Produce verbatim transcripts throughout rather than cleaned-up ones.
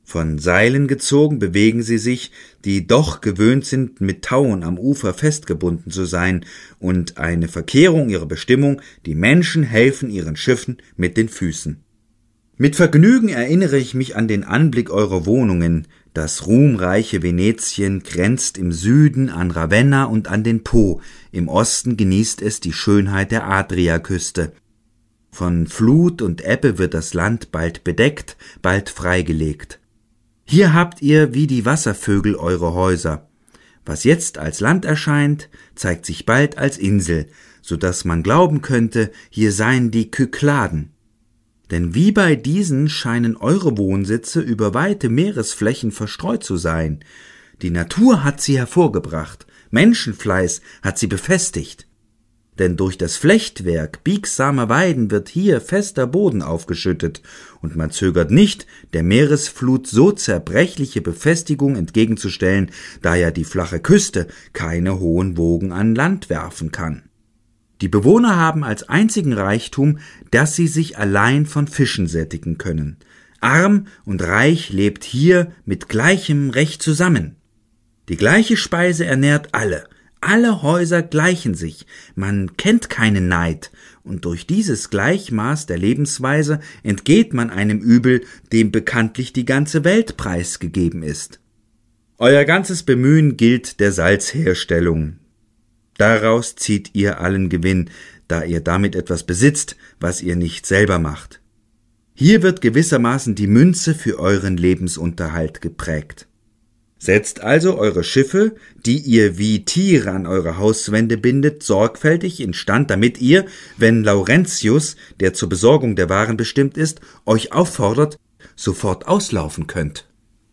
Von Seilen gezogen bewegen sie sich, die doch gewöhnt sind, mit Tauen am Ufer festgebunden zu sein, und eine Verkehrung ihrer Bestimmung, die Menschen helfen ihren Schiffen mit den Füßen. Mit Vergnügen erinnere ich mich an den Anblick eurer Wohnungen. Das ruhmreiche Venetien grenzt im Süden an Ravenna und an den Po, im Osten genießt es die Schönheit der Adriaküste. Von Flut und Ebbe wird das Land bald bedeckt, bald freigelegt. Hier habt ihr wie die Wasservögel eure Häuser. Was jetzt als Land erscheint, zeigt sich bald als Insel, so dass man glauben könnte, hier seien die Kykladen. Denn wie bei diesen scheinen eure Wohnsitze über weite Meeresflächen verstreut zu sein. Die Natur hat sie hervorgebracht, Menschenfleiß hat sie befestigt. Denn durch das Flechtwerk biegsamer Weiden wird hier fester Boden aufgeschüttet, und man zögert nicht, der Meeresflut so zerbrechliche Befestigung entgegenzustellen, da ja die flache Küste keine hohen Wogen an Land werfen kann. Die Bewohner haben als einzigen Reichtum, dass sie sich allein von Fischen sättigen können. Arm und Reich lebt hier mit gleichem Recht zusammen. Die gleiche Speise ernährt alle. Alle Häuser gleichen sich, man kennt keinen Neid, und durch dieses Gleichmaß der Lebensweise entgeht man einem Übel, dem bekanntlich die ganze Welt preisgegeben ist. Euer ganzes Bemühen gilt der Salzherstellung. Daraus zieht ihr allen Gewinn, da ihr damit etwas besitzt, was ihr nicht selber macht. Hier wird gewissermaßen die Münze für euren Lebensunterhalt geprägt. Setzt also eure Schiffe, die ihr wie Tiere an eure Hauswände bindet, sorgfältig instand, damit ihr, wenn Laurentius, der zur Besorgung der Waren bestimmt ist, euch auffordert, sofort auslaufen könnt.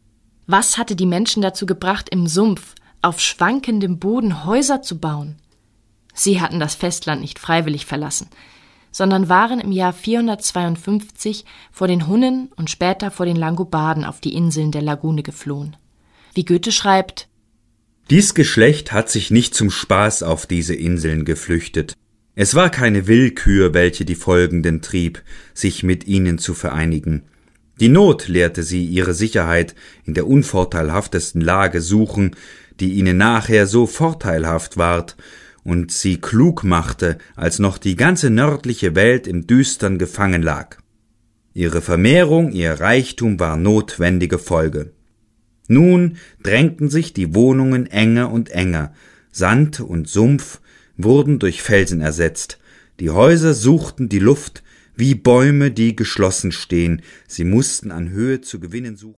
Was hatte die Menschen dazu gebracht, im Sumpf, auf schwankendem Boden Häuser zu bauen? Sie hatten das Festland nicht freiwillig verlassen, sondern waren im Jahr vierhundertzweiundfünfzig vor den Hunnen und später vor den Langobarden auf die Inseln der Lagune geflohen. Wie Goethe schreibt: Dies Geschlecht hat sich nicht zum Spaß auf diese Inseln geflüchtet. Es war keine Willkür, welche die Folgenden trieb, sich mit ihnen zu vereinigen. Die Not lehrte sie, ihre Sicherheit in der unvorteilhaftesten Lage suchen, die ihnen nachher so vorteilhaft ward und sie klug machte, als noch die ganze nördliche Welt im Düstern gefangen lag. Ihre Vermehrung, ihr Reichtum war notwendige Folge. Nun drängten sich die Wohnungen enger und enger, Sand und Sumpf wurden durch Felsen ersetzt, die Häuser suchten die Luft wie Bäume, die geschlossen stehen, sie mussten an Höhe zu gewinnen suchen.